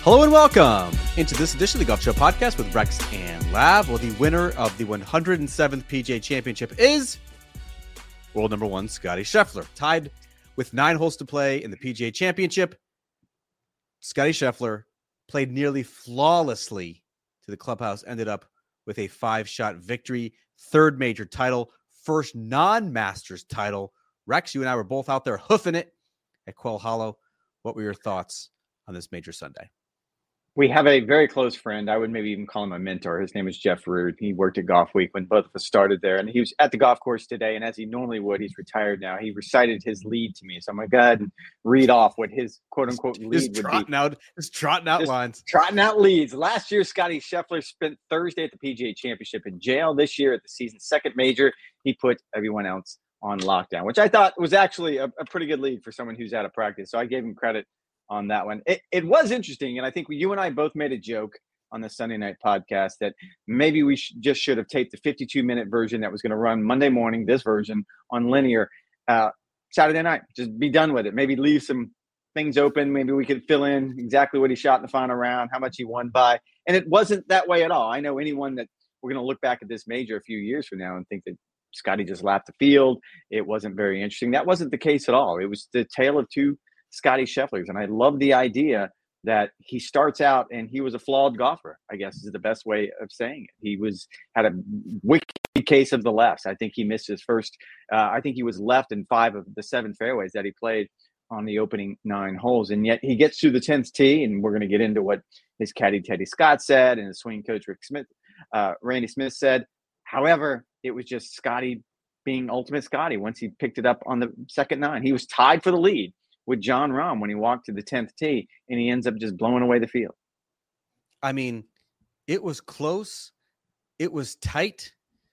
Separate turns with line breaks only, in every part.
Hello and welcome into this edition of the Golf Show podcast with Rex and Lav. Well, the winner of the 107th PGA Championship is world number one, Scottie Scheffler. Tied with 9 holes to play in the PGA Championship, Scottie Scheffler played nearly flawlessly to the clubhouse, ended up with a 5-shot victory, third major title, first non-Masters title. Rex, you and I were both out there hoofing it at Quail Hollow. What were your thoughts on this major Sunday?
We have a very close friend. I would maybe even call him a mentor. His name is Jeff Rood. He worked at Golf Week when both of us started there. And he was at the golf course today. And as he normally would, he's retired now. He recited his lead to me. So I'm going to go ahead and read off what his quote-unquote lead would be.
Just trotting out lines.
Trotting out leads. Last year, Scottie Scheffler spent Thursday at the PGA Championship in jail. This year at the season's second major, he put everyone else on lockdown, which I thought was actually a pretty good lead for someone who's out of practice. So I gave him credit on that one. It was interesting, and I think you and I both made a joke on the Sunday night podcast that maybe we should have taped the 52-minute version that was going to run Monday morning, this version on linear, Saturday night. Just be done with it. Maybe leave some things open. Maybe we could fill in exactly what he shot in the final round, how much he won by. And it wasn't that way at all. I know anyone that we're going to look back at this major a few years from now and think that Scottie just lapped the field. It wasn't very interesting. That wasn't the case at all. It was the tale of two Scottie Schefflers. And I love the idea that he starts out and he was a flawed golfer, I guess is the best way of saying it. He had a wicked case of the lefts. I think he missed his first, I think he was left in 5 of the 7 fairways that he played on the opening 9 holes. And yet he gets to the 10th tee, and we're going to get into what his caddy Teddy Scott said and his swing coach Randy Smith said. However, it was just Scottie being ultimate Scottie once he picked it up on the second 9. He was tied for the lead with Jon Rahm when he walked to the 10th tee, and he ends up just blowing away the field.
I mean, it was close. It was tight.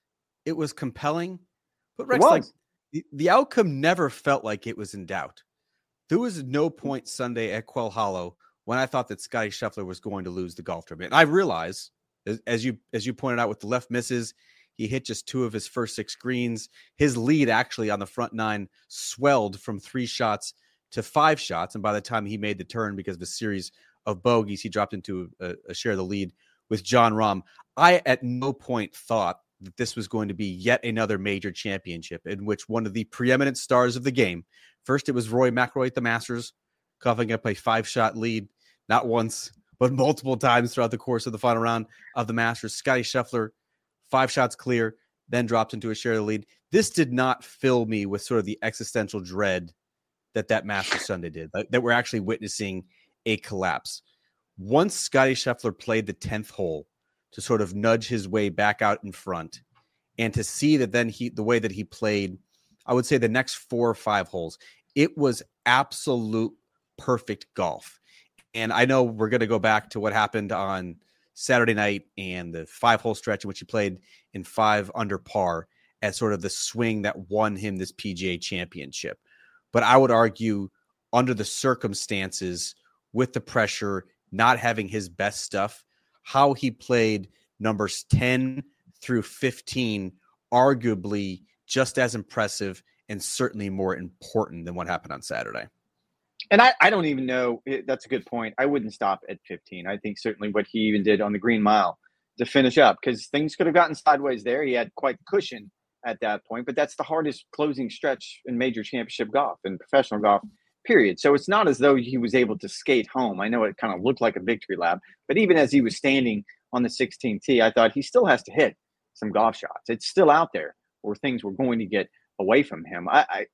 It was compelling. But Rex, like the outcome never felt like it was in doubt. There was no point Sunday at Quail Hollow when I thought that Scottie Scheffler was going to lose the golf tournament. And I realize, as you pointed out with the left misses, he hit just 2 of his first 6 greens. His lead actually on the front 9 swelled from 3 shots to 5 shots. And by the time he made the turn because of a series of bogeys, he dropped into a share of the lead with Jon Rahm. I at no point thought that this was going to be yet another major championship in which one of the preeminent stars of the game, first it was Rory McIlroy at the Masters, coughing up a 5-shot lead, not once, but multiple times throughout the course of the final round of the Masters. Scottie Scheffler, 5 shots clear, then dropped into a share of the lead. This did not fill me with sort of the existential dread that Masters Sunday did, that we're actually witnessing a collapse. Once Scottie Scheffler played the 10th hole to sort of nudge his way back out in front, and to see that then the way that he played, I would say the next 4 or 5 holes, it was absolute perfect golf. And I know we're going to go back to what happened on Saturday night and the 5-hole stretch in which he played in 5 under par as sort of the swing that won him this PGA Championship. But I would argue under the circumstances, with the pressure, not having his best stuff, how he played numbers 10 through 15, arguably just as impressive and certainly more important than what happened on Saturday.
And I don't even know. That's a good point. I wouldn't stop at 15. I think certainly what he even did on the Green Mile to finish up, because things could have gotten sideways there. He had quite cushion at that point, but that's the hardest closing stretch in major championship golf and professional golf, period. So it's not as though he was able to skate home. I know it kind of looked like a victory lap, but even as he was standing on the 16th tee, I thought he still has to hit some golf shots. It's still out there where things were going to get away from him.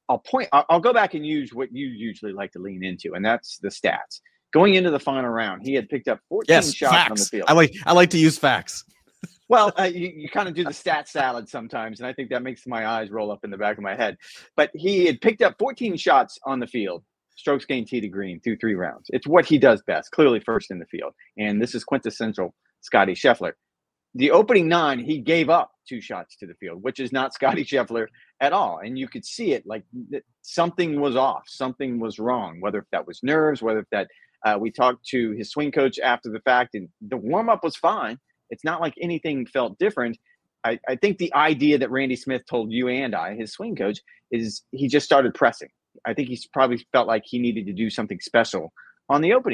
I'll go back and use what you usually like to lean into, and that's the stats. Going into the final round, he had picked up 14 shots
facts
on the field.
I like to use facts.
Well, you kind of do the stat salad sometimes, and I think that makes my eyes roll up in the back of my head. But he had picked up 14 shots on the field, strokes gained tee to green through 3 rounds. It's what he does best, clearly first in the field. And this is quintessential Scottie Scheffler. The opening 9, he gave up 2 shots to the field, which is not Scottie Scheffler at all. And you could see it, like something was off, something was wrong, whether that was nerves, whether that we talked to his swing coach after the fact, and the warm-up was fine. It's not like anything felt different. I think the idea that Randy Smith told you and I, his swing coach, is he just started pressing. I think he's probably felt like he needed to do something special on the opening 9.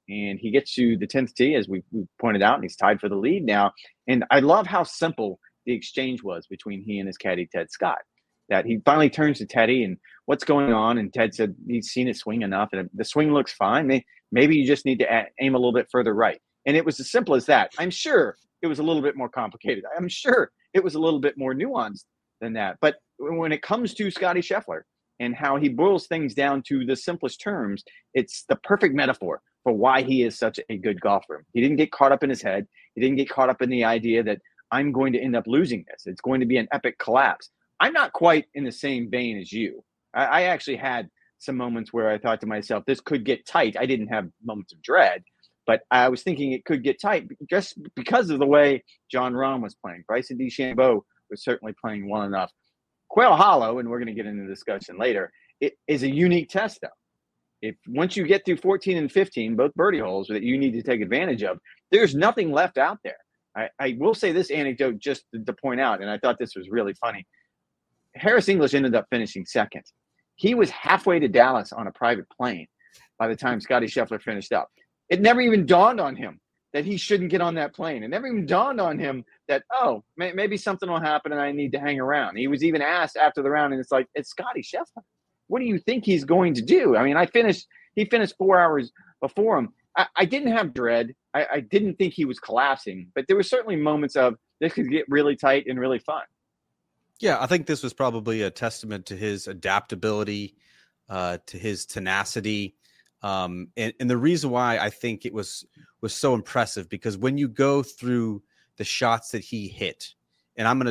and he gets to the 10th tee, as we pointed out, and he's tied for the lead now. And I love how simple the exchange was between he and his caddy, Ted Scott, that he finally turns to Teddy and what's going on. And Ted said he's seen it swing enough, and the swing looks fine. Maybe you just need to aim a little bit further right. And it was as simple as that. I'm sure it was a little bit more complicated. I'm sure it was a little bit more nuanced than that. But when it comes to Scottie Scheffler and how he boils things down to the simplest terms, it's the perfect metaphor for why he is such a good golfer. He didn't get caught up in his head. He didn't get caught up in the idea that I'm going to end up losing this. It's going to be an epic collapse. I'm not quite in the same vein as you. I actually had some moments where I thought to myself, this could get tight. I didn't have moments of dread, but I was thinking it could get tight just because of the way Jon Rahm was playing. Bryson DeChambeau was certainly playing well enough. Quail Hollow, and we're going to get into the discussion later, it is a unique test, though. If once you get through 14 and 15, both birdie holes that you need to take advantage of, there's nothing left out there. I will say this anecdote just to point out, and I thought this was really funny. Harris English ended up finishing second. He was halfway to Dallas on a private plane by the time Scottie Scheffler finished up. It never even dawned on him that he shouldn't get on that plane. It never even dawned on him that, maybe something will happen and I need to hang around. He was even asked after the round, and it's like, it's Scottie Scheffler. What do you think he's going to do? I mean, he finished 4 hours before him. I didn't have dread. I didn't think he was collapsing, but there were certainly moments of this could get really tight and really fun.
Yeah, I think this was probably a testament to his adaptability, to his tenacity. And the reason why I think it was so impressive, because when you go through the shots that he hit, and I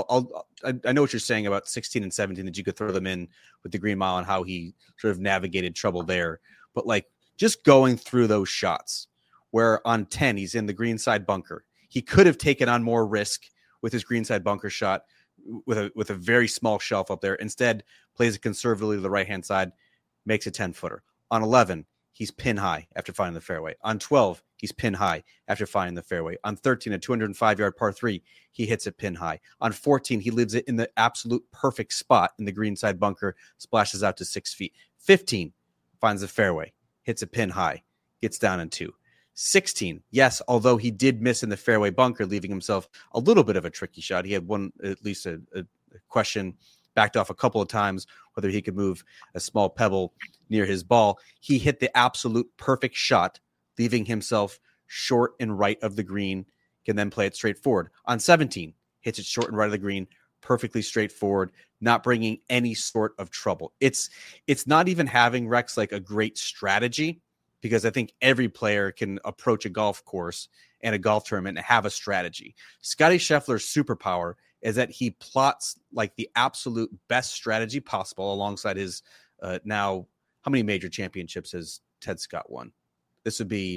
know what you're saying about 16 and 17, that you could throw them in with the Green Mile and how he sort of navigated trouble there. But like just going through those shots where on 10, he's in the greenside bunker. He could have taken on more risk with his greenside bunker shot with a very small shelf up there. Instead, plays it conservatively to the right-hand side, makes a 10-footer. On 11, he's pin high after finding the fairway. On 12, he's pin high after finding the fairway. On 13, a 205-yard par 3, he hits it pin high. On 14, he leaves it in the absolute perfect spot in the greenside bunker, splashes out to 6 feet. 15, finds the fairway, hits a pin high, gets down in 2. 16, yes, although he did miss in the fairway bunker, leaving himself a little bit of a tricky shot. He had at least a question, backed off a couple of times, whether he could move a small pebble near his ball. He hit the absolute perfect shot, leaving himself short and right of the green, can then play it straight forward. On 17, hits it short and right of the green, perfectly straightforward, not bringing any sort of trouble. It's not even having, Rex, like a great strategy, because I think every player can approach a golf course and a golf tournament and have a strategy. Scottie Scheffler's superpower is that he plots like the absolute best strategy possible alongside his now, how many major championships has Ted Scott won? This would be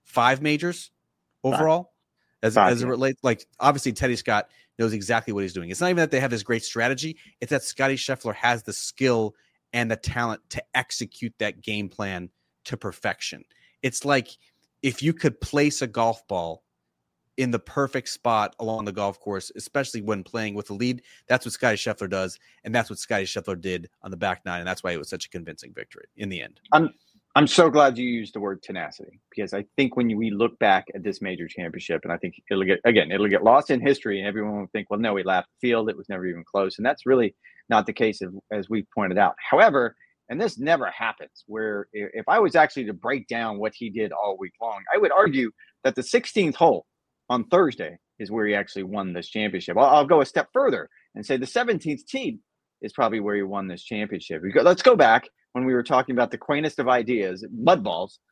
5 majors overall. As it relates, like obviously Teddy Scott knows exactly what he's doing. It's not even that they have this great strategy. It's that Scottie Scheffler has the skill and the talent to execute that game plan to perfection. It's like if you could place a golf ball in the perfect spot along the golf course, especially when playing with the lead, that's what Scottie Scheffler does, and that's what Scottie Scheffler did on the back nine, and that's why it was such a convincing victory in the end.
I'm so glad you used the word tenacity, because I think when we look back at this major championship, and I think it'll get lost in history, and everyone will think, well, no, we lapped the field. It was never even close. And that's really not the case, as we've pointed out. However, and this never happens, where if I was actually to break down what he did all week long, I would argue that the 16th hole on Thursday is where he actually won this championship. I'll go a step further and say the 17th tee is probably where he won this championship. Let's go back when we were talking about the quaintest of ideas, mud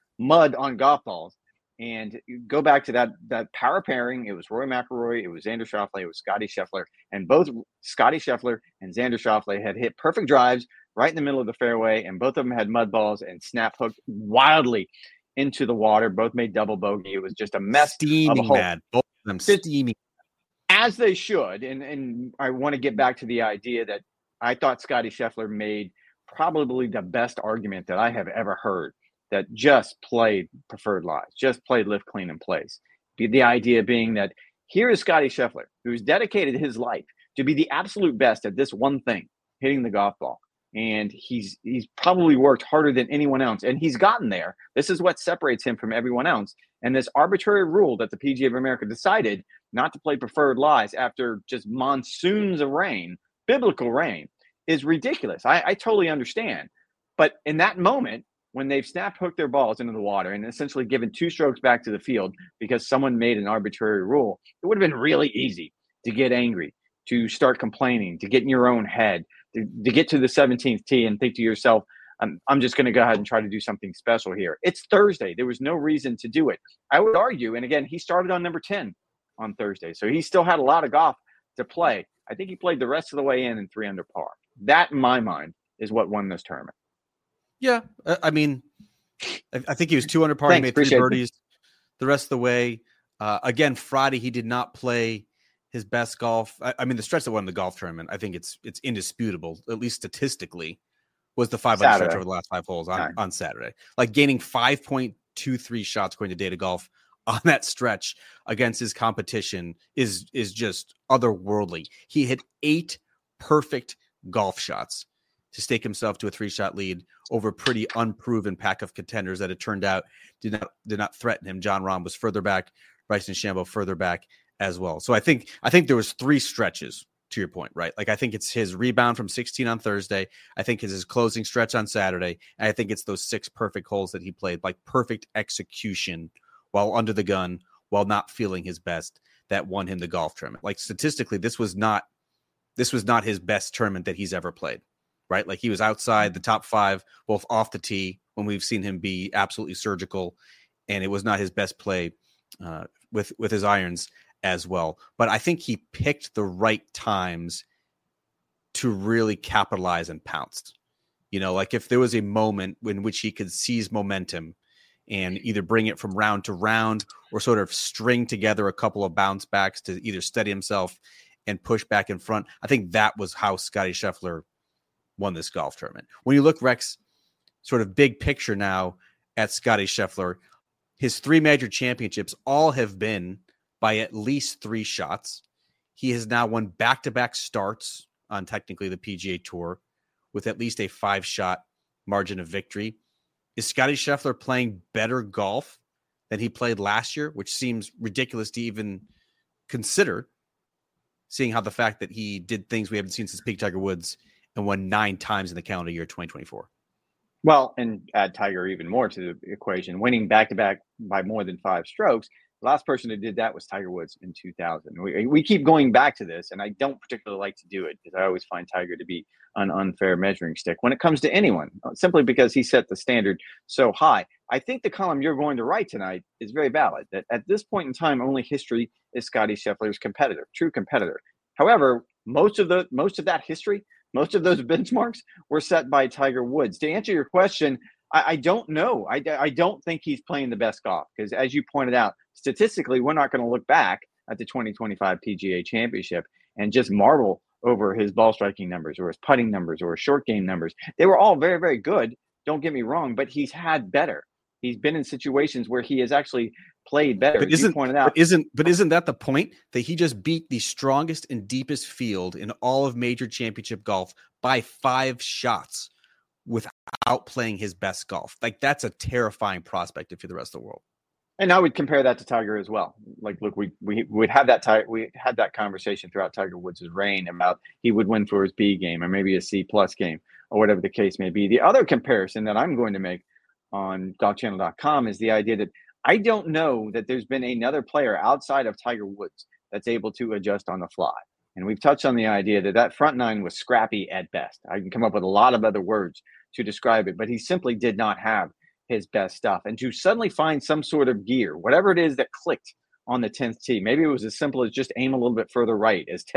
on golf balls, and go back to that power pairing. It was Rory McIlroy, it was Xander Schauffele, it was Scottie Scheffler, and both Scottie Scheffler and Xander Schauffele had hit perfect drives right in the middle of the fairway, and both of them had mud balls and snap hooked wildly into the water. Both made double bogey. It was just a mess.
Steaming mad. Both of them steaming.
As they should. And I want to get back to the idea that I thought Scottie Scheffler made probably the best argument that I have ever heard, that just played preferred lies, just played lift, clean, and place. The idea being that here is Scottie Scheffler, who's dedicated his life to be the absolute best at this one thing, hitting the golf ball. and he's probably worked harder than anyone else, and he's gotten there. This is what separates him from everyone else. And this arbitrary rule that the PGA of America decided not to play preferred lies after just monsoons of rain, biblical rain, is ridiculous. I totally understand. But in that moment, when they've snap hooked their balls into the water and essentially given 2 strokes back to the field because someone made an arbitrary rule, it would have been really easy to get angry, to start complaining, to get in your own head, to get to the 17th tee and think to yourself, I'm just going to go ahead and try to do something special here. It's Thursday. There was no reason to do it. I would argue, and again, he started on number 10 on Thursday, so he still had a lot of golf to play. I think he played the rest of the way in 3 under par. That, in my mind, is what won this tournament.
Yeah, I mean, I think he was 2 under par. He made 3 birdies the rest of the way. Again, Friday, he did not play his best golf. I mean, the stretch that won the golf tournament, I think it's indisputable, at least statistically, was the 5 under stretch over the last 5 holes on Saturday. Like gaining 5.23 shots according to Data Golf on that stretch against his competition is just otherworldly. He hit 8 perfect golf shots to stake himself to a 3-shot lead over a pretty unproven pack of contenders that it turned out did not threaten him. Jon Rahm was further back, Bryson DeChambeau further back as well. So I think there was 3 stretches, to your point, right? Like I think it's his rebound from 16 on Thursday. I think it's his closing stretch on Saturday. And I think it's those 6 perfect holes that he played, like perfect execution while under the gun, while not feeling his best, that won him the golf tournament. Like statistically, this was not his best tournament that he's ever played, right? Like he was outside the top 5, both off the tee when we've seen him be absolutely surgical, and it was not his best play with his irons as well. But I think he picked the right times to really capitalize and pounce. You know, like if there was a moment in which he could seize momentum and either bring it from round to round or sort of string together a couple of bounce backs to either steady himself and push back in front, I think that was how Scottie Scheffler won this golf tournament. When you look, Rex, sort of big picture now at Scottie Scheffler, his 3 major championships all have been by at least 3 shots. He has now won back-to-back starts on technically the PGA Tour with at least a 5-shot margin of victory. Is Scottie Scheffler playing better golf than he played last year, which seems ridiculous to even consider, seeing how the fact that he did things we haven't seen since peak Tiger Woods and won 9 times in the calendar year 2024.
Well, and add Tiger even more to the equation, winning back-to-back by more than 5 strokes. The last person who did that was Tiger Woods in 2000. We keep going back to this, and I don't particularly like to do it because I always find Tiger to be an unfair measuring stick when it comes to anyone, simply because he set the standard so high. I think the column you're going to write tonight is very valid, that at this point in time, only history is Scottie Scheffler's true competitor. However, most of that history, most of those benchmarks were set by Tiger Woods. To answer your question, I don't know. I don't think he's playing the best golf because, as you pointed out, statistically, we're not going to look back at the 2025 PGA Championship and just marvel over his ball striking numbers or his putting numbers or his short game numbers. They were all very, very good. Don't get me wrong, but he's had better. He's been in situations where he has actually played better.
But isn't that the point, that he just beat the strongest and deepest field in all of major championship golf by 5 shots without playing his best golf? Like, that's a terrifying prospect if you're the rest of the world.
And I would compare that to Tiger as well. Like, look, we would have that we had that conversation throughout Tiger Woods' reign about he would win for his B game or maybe a C+ game or whatever the case may be. The other comparison that I'm going to make on golfchannel.com is the idea that I don't know that there's been another player outside of Tiger Woods that's able to adjust on the fly. And we've touched on the idea that front 9 was scrappy at best. I can come up with a lot of other words to describe it, but he simply did not have his best stuff. And to suddenly find some sort of gear, whatever it is that clicked on the 10th tee, maybe it was as simple as just aim a little bit further right, as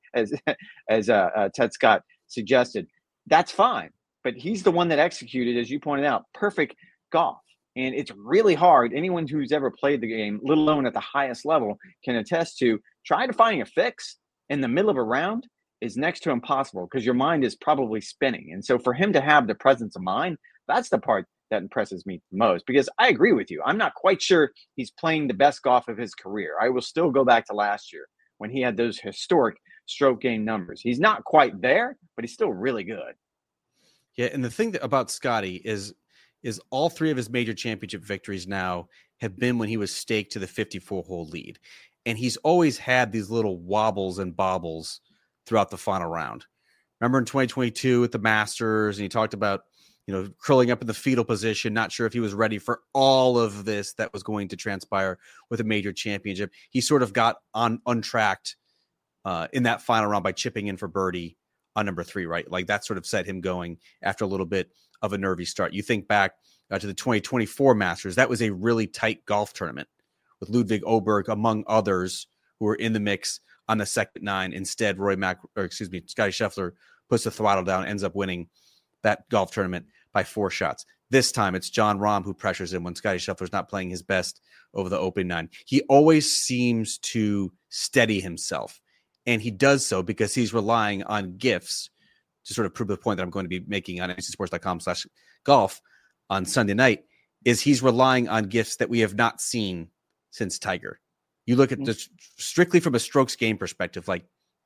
Ted Scott suggested. That's fine. But he's the one that executed, as you pointed out, perfect golf. And it's really hard. Anyone who's ever played the game, let alone at the highest level, can attest to trying to find a fix in the middle of a round is next to impossible because your mind is probably spinning. And so for him to have the presence of mind, that's the part that impresses me the most, because I agree with you. I'm not quite sure he's playing the best golf of his career. I will still go back to last year when he had those historic stroke game numbers. He's not quite there, but he's still really good.
Yeah, and the thing about Scotty is all three of his major championship victories now have been when he was staked to the 54-hole lead. And he's always had these little wobbles and bobbles throughout the final round. Remember in 2022 at the Masters, and he talked about, curling up in the fetal position, not sure if he was ready for all of this that was going to transpire with a major championship. He sort of got untracked in that final round by chipping in for birdie on number 3, right? Like that sort of set him going after a little bit of a nervy start. You think back to the 2024 Masters, that was a really tight golf tournament with Ludwig Oberg, among others, who were in the mix on the second 9. Instead, Scotty Scheffler puts the throttle down, ends up winning that golf tournament by 4 shots. This time, it's Jon Rahm who pressures him when Scotty Scheffler's not playing his best over the Open 9. He always seems to steady himself, and he does so because he's relying on gifts to sort of prove the point that I'm going to be making on ncsports.com/golf on Sunday night, is he's relying on gifts that we have not seen since Tiger. You look at this strictly from a strokes game perspective, like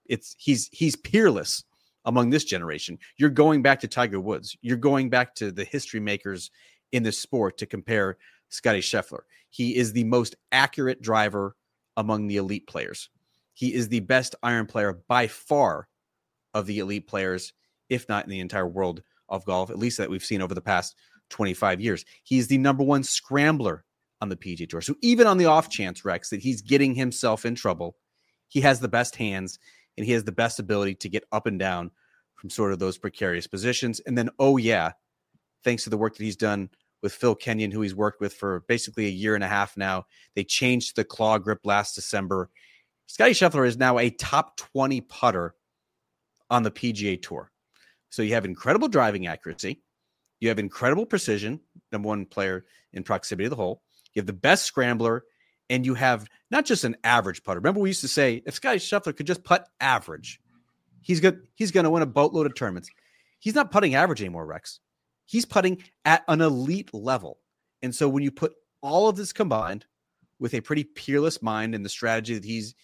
he's peerless among this generation. You're going back to Tiger Woods. You're going back to the history makers in the sport to compare Scotty Scheffler. He is the most accurate driver among the elite players. He is the best iron player by far of the elite players, if not in the entire world of golf, at least that we've seen over the past 25 years. He's the number 1 scrambler on the PGA Tour. So even on the off chance, Rex, that he's getting himself in trouble, he has the best hands and he has the best ability to get up and down from sort of those precarious positions. And then, thanks to the work that he's done with Phil Kenyon, who he's worked with for basically a year and a half now, they changed the claw grip last December. Scotty Scheffler is now a top 20 putter on the PGA Tour. So you have incredible driving accuracy. You have incredible precision, number 1 player in proximity to the hole. You have the best scrambler, and you have not just an average putter. Remember, we used to say if Scotty Scheffler could just putt average, he's going to win a boatload of tournaments. He's not putting average anymore, Rex. He's putting at an elite level. And so when you put all of this combined with a pretty peerless mind and the strategy that he's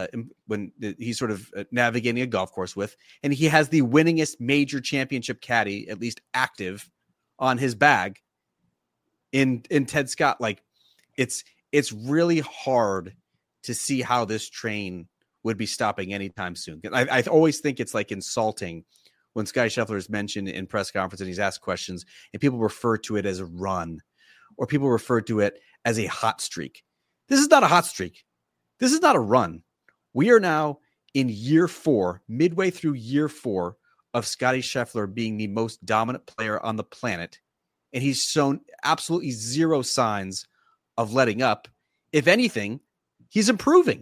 sort of navigating a golf course with, and he has the winningest major championship caddy, at least active, on his bag in Ted Scott, like it's really hard to see how this train would be stopping anytime soon. I always think it's like insulting when Scotty Scheffler is mentioned in press conference and he's asked questions and people refer to it as a run or people refer to it as a hot streak. This is not a hot streak. This is not a run. We are now in year 4, midway through year 4 of Scotty Scheffler being the most dominant player on the planet. And he's shown absolutely zero signs of letting up. If anything, he's improving.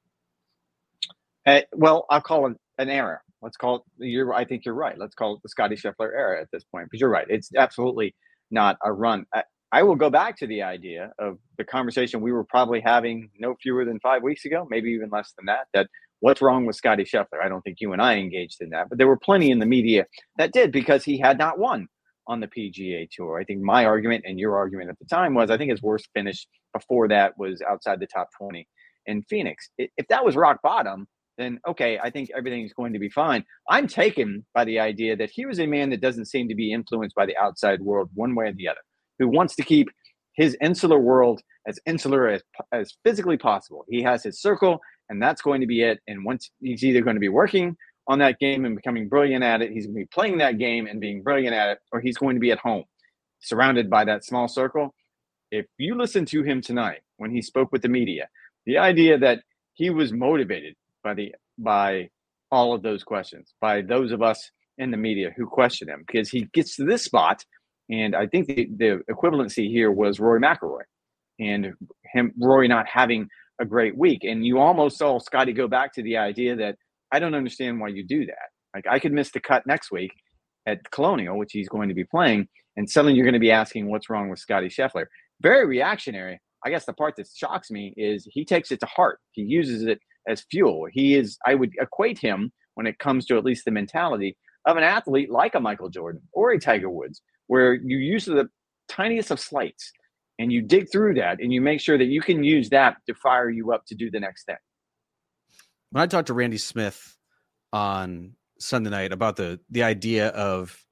Well, I'll call it an era. Let's call it, I think you're right. Let's call it the Scotty Scheffler era at this point, because you're right. It's absolutely not a run. I will go back to the idea of the conversation we were probably having no fewer than 5 weeks ago, maybe even less than that what's wrong with Scotty Scheffler? I don't think you and I engaged in that, but there were plenty in the media that did, because he had not won on the PGA Tour. I think my argument and your argument at the time was, I think his worst finish before that was outside the top 20 in Phoenix. If that was rock bottom, then okay, I think everything's going to be fine. I'm taken by the idea that he was a man that doesn't seem to be influenced by the outside world one way or the other, who wants to keep his insular world as insular as physically possible. He has his circle, and that's going to be it. And once he's either going to be working on that game and becoming brilliant at it, he's going to be playing that game and being brilliant at it, or he's going to be at home, surrounded by that small circle. If you listen to him tonight when he spoke with the media, the idea that he was motivated by all of those questions, by those of us in the media who question him, because he gets to this spot, and I think the equivalency here was Rory McIlroy and Rory not having a great week. And you almost saw Scotty go back to the idea that, I don't understand why you do that. Like, I could miss the cut next week at Colonial, which he's going to be playing, and suddenly you're going to be asking what's wrong with Scotty Scheffler. Very reactionary. I guess the part that shocks me is he takes it to heart. He uses it as fuel. I would equate him, when it comes to at least the mentality of an athlete like a Michael Jordan or a Tiger Woods, where you use the tiniest of slights and you dig through that and you make sure that you can use that to fire you up to do the next thing.
When I talked to Randy Smith on Sunday night about the idea of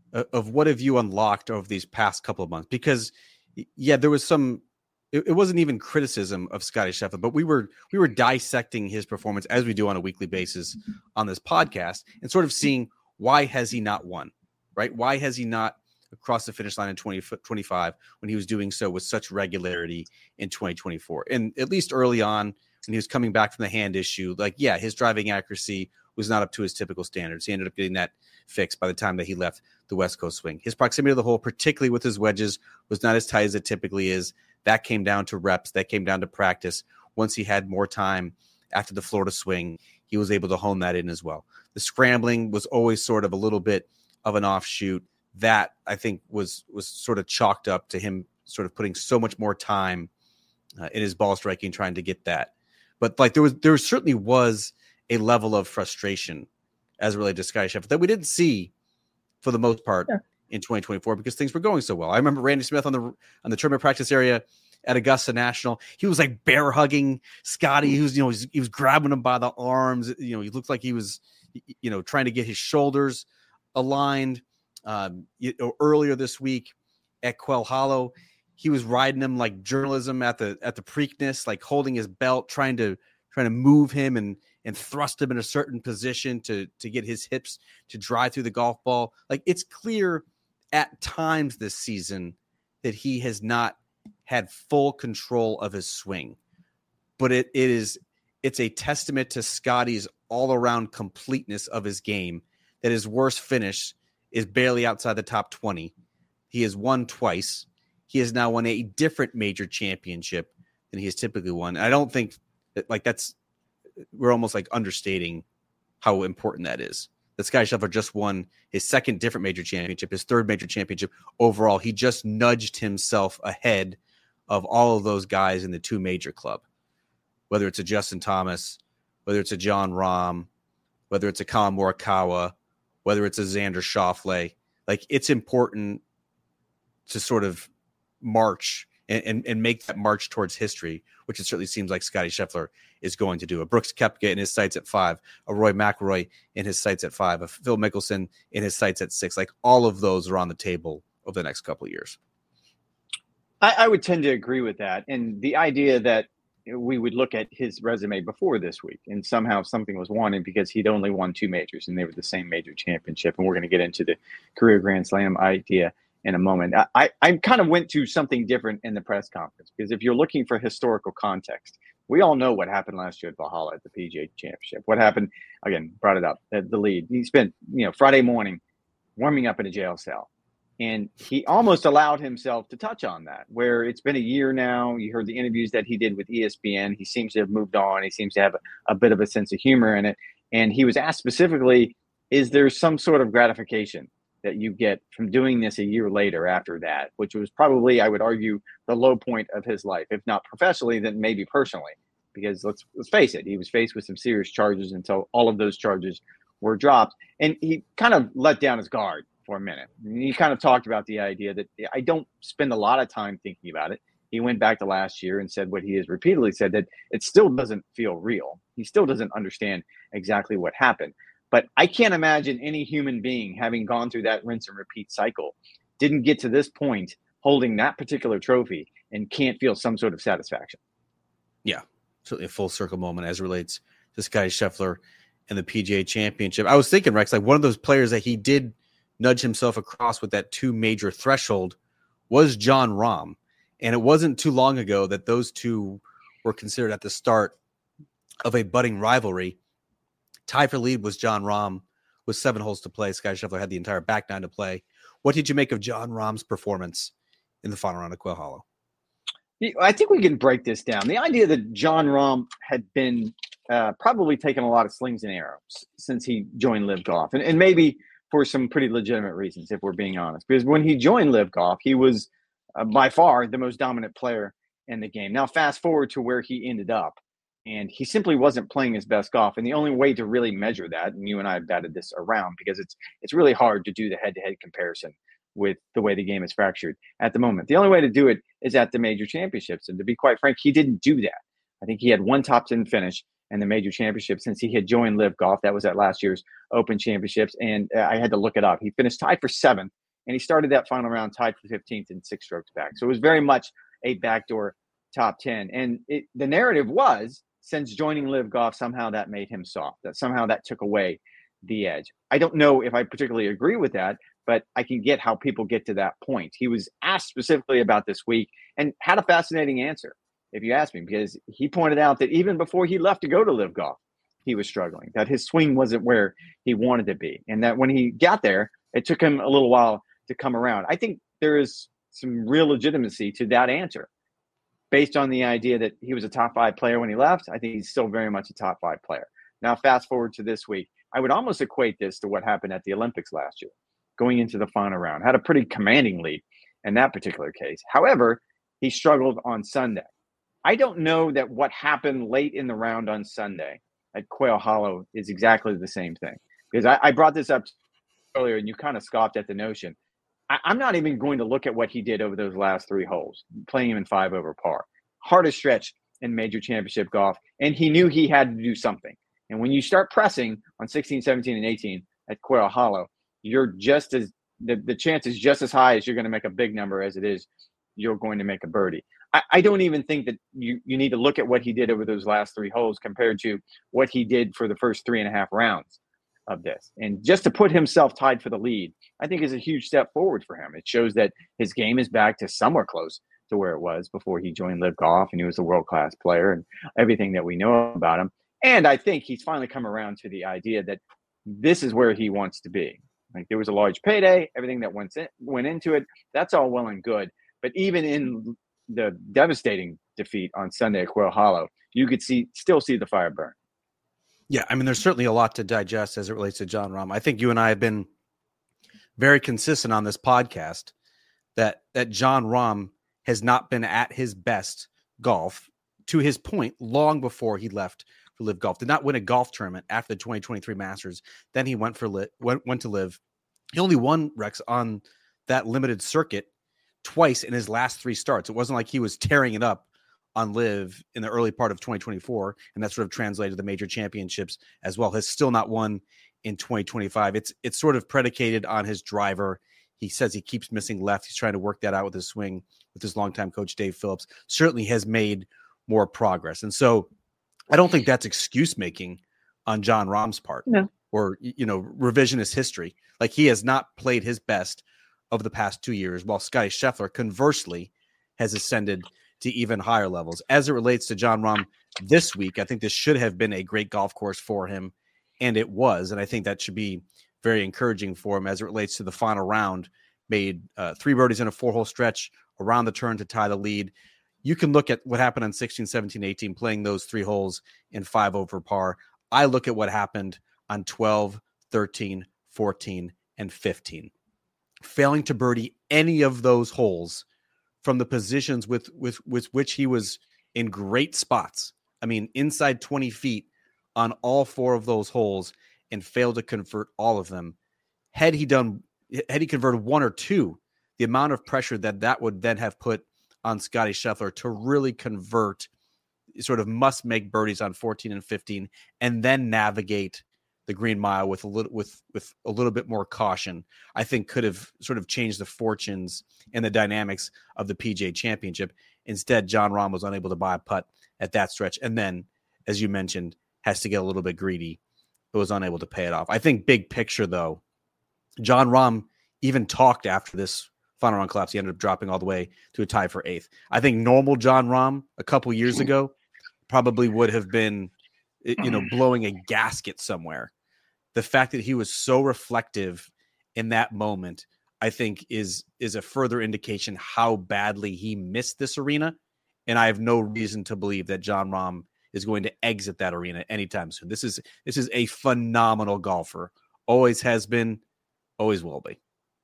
of what have you unlocked over these past couple of months? Because yeah, there was some. It wasn't even criticism of Scottie Scheffler, but we were dissecting his performance as we do on a weekly basis on this podcast, and sort of seeing why has he not won, right? Why has he not across the finish line in 2025 when he was doing so with such regularity in 2024? And at least early on, when he was coming back from the hand issue, like, yeah, his driving accuracy was not up to his typical standards. He ended up getting that fixed by the time that he left the West Coast swing. His proximity to the hole, particularly with his wedges, was not as tight as it typically is. That came down to reps. That came down to practice. Once he had more time after the Florida swing, he was able to hone that in as well. The scrambling was always sort of a little bit of an offshoot. That, I think, was sort of chalked up to him sort of putting so much more time in his ball striking, trying to get that. But like there certainly was a level of frustration as it related to Scottie Scheffler that we didn't see for the most part in 2024 because things were going so well. I remember Randy Smith on the tournament practice area at Augusta National. He was like bear hugging Scottie. He was grabbing him by the arms. He looked like he was, trying to get his shoulders aligned. Earlier this week at Quail Hollow, he was riding him like journalism at the Preakness, like holding his belt, trying to move him and thrust him in a certain position to get his hips to drive through the golf ball. Like, it's clear at times this season that he has not had full control of his swing, but it's a testament to Scottie's all around completeness of his game that his worst finish is barely outside the top 20. He has won twice. He has now won a different major championship than he has typically won. And I don't think that we're almost like understating how important that is. That Scottie Scheffler just won his second different major championship, his third major championship overall. He just nudged himself ahead of all of those guys in the two major club, whether it's a Justin Thomas, whether it's a Jon Rahm, whether it's a Collin Morikawa, whether it's a Xander Schauffele. Like, it's important to sort of march and make that march towards history, which it certainly seems like Scottie Scheffler is going to do. A Brooks Koepka in his sights at 5, a Rory McIlroy in his sights at 5, a Phil Mickelson in his sights at 6. Like, all of those are on the table over the next couple of years.
I would tend to agree with that. And the idea that we would look at his resume before this week and somehow something was won because he'd only won two majors and they were the same major championship. And we're going to get into the career Grand Slam idea in a moment. I kind of went to something different in the press conference because if you're looking for historical context, we all know what happened last year at Valhalla at the PGA Championship. What happened, again, brought it up, the lead. He spent, Friday morning warming up in a jail cell. And he almost allowed himself to touch on that, where it's been a year now. You heard the interviews that he did with ESPN. He seems to have moved on. He seems to have a bit of a sense of humor in it. And he was asked specifically, is there some sort of gratification that you get from doing this a year later after that, which was probably, I would argue, the low point of his life, if not professionally, then maybe personally, because let's face it, he was faced with some serious charges until all of those charges were dropped. And he kind of let down his guard for a minute. And he kind of talked about the idea that I don't spend a lot of time thinking about it. He went back to last year and said what he has repeatedly said, that it still doesn't feel real. He still doesn't understand exactly what happened. But I can't imagine any human being having gone through that rinse and repeat cycle, didn't get to this point holding that particular trophy and can't feel some sort of satisfaction.
Yeah, certainly a full circle moment as it relates to Scottie Scheffler and the PGA Championship. I was thinking, Rex, like one of those players that he did nudge himself across with that two major threshold was Jon Rahm. And it wasn't too long ago that those two were considered at the start of a budding rivalry. Tied for lead was Jon Rahm with 7 holes to play. Scottie Scheffler had the entire back 9 to play. What did you make of Jon Rahm's performance in the final round of Quail Hollow?
I think we can break this down. The idea that Jon Rahm had been probably taking a lot of slings and arrows since he joined Live Golf, and maybe for some pretty legitimate reasons, if we're being honest. Because when he joined Live Golf, he was by far the most dominant player in the game. Now, fast forward to where he ended up, and he simply wasn't playing his best golf. And the only way to really measure that, and you and I have batted this around because it's really hard to do the head-to-head comparison with the way the game is fractured at the moment. The only way to do it is at the major championships. And to be quite frank, he didn't do that. I think he had one top 10 finish in the major championship since he had joined Live Golf. That was at last year's Open Championships. And I had to look it up. He finished tied for 7th and he started that final round tied for 15th and 6 strokes back. So it was very much a backdoor top 10. And the narrative was, since joining Live Golf, somehow that made him soft, that somehow that took away the edge. I don't know if I particularly agree with that, but I can get how people get to that point. He was asked specifically about this week and had a fascinating answer, if you ask me, because he pointed out that even before he left to go to Live Golf, he was struggling, that his swing wasn't where he wanted to be, and that when he got there, it took him a little while to come around. I think there is some real legitimacy to that answer based on the idea that he was a top 5 player when he left. I think he's still very much a top 5 player. Now, fast forward to this week, I would almost equate this to what happened at the Olympics last year, going into the final round. Had a pretty commanding lead in that particular case. However, he struggled on Sunday. I don't know that what happened late in the round on Sunday at Quail Hollow is exactly the same thing, because I brought this up earlier and you kind of scoffed at the notion. I'm not even going to look at what he did over those last 3 holes, playing him in 5 over par. Hardest stretch in major championship golf, and he knew he had to do something. And when you start pressing on 16, 17, and 18 at Quail Hollow, you're just as the chance is just as high as you're going to make a big number as it is you're going to make a birdie. I don't even think that you need to look at what he did over those last 3 holes compared to what he did for the first 3.5 rounds of this. And just to put himself tied for the lead, I think is a huge step forward for him. It shows that his game is back to somewhere close to where it was before he joined Live Golf, and he was a world-class player and everything that we know about him. And I think he's finally come around to the idea that this is where he wants to be. Like, there was a large payday, everything that went into it. That's all well and good. But even in the devastating defeat on Sunday at Quail Hollow, you could still see the fire burn.
Yeah, I mean, there's certainly a lot to digest as it relates to Jon Rahm. I think you and I have been very consistent on this podcast that Jon Rahm has not been at his best golf, to his point, long before he left for Live Golf. Did not win a golf tournament after the 2023 Masters. Then he went to Live. He only won, Rex, on that limited circuit twice in his last 3 starts. It wasn't like he was tearing it up on Live in the early part of 2024, and that sort of translated to the major championships as well. Has still not won in 2025. It's sort of predicated on his driver. He says he keeps missing left. He's trying to work that out with his swing with his longtime coach, Dave Phillips. Certainly has made more progress. And so I don't think that's excuse making on Jon Rahm's part.
No.
Or, revisionist history. Like, he has not played his best over the past 2 years, while Scottie Scheffler, conversely, has ascended to even higher levels. As it relates to Jon Rahm this week, I think this should have been a great golf course for him, and it was. And I think that should be very encouraging for him as it relates to the final round. Made 3 birdies in a 4-hole stretch around the turn to tie the lead. You can look at what happened on 16, 17, 18, playing those 3 holes in 5 over par. I look at what happened on 12, 13, 14, and 15. Failing to birdie any of those holes from the positions with which he was in great spots. I mean, inside 20 feet on all 4 of those holes, and failed to convert all of them. Had he converted 1 or 2, the amount of pressure that would then have put on Scottie Scheffler to really convert, sort of must make birdies on 14 and 15, and then navigate the Green Mile with a little bit more caution, I think could have sort of changed the fortunes and the dynamics of the PGA Championship. Instead, Jon Rahm was unable to buy a putt at that stretch, and then, as you mentioned, has to get a little bit greedy, but was unable to pay it off. I think big picture, though, Jon Rahm even talked after this final round collapse. He ended up dropping all the way to a tie for 8th. I think normal Jon Rahm a couple years ago probably would have been, blowing a gasket somewhere. The fact that he was so reflective in that moment, I think, is a further indication how badly he missed this arena. And I have no reason to believe that Jon Rahm is going to exit that arena anytime soon. This is a phenomenal golfer. Always has been, always will be.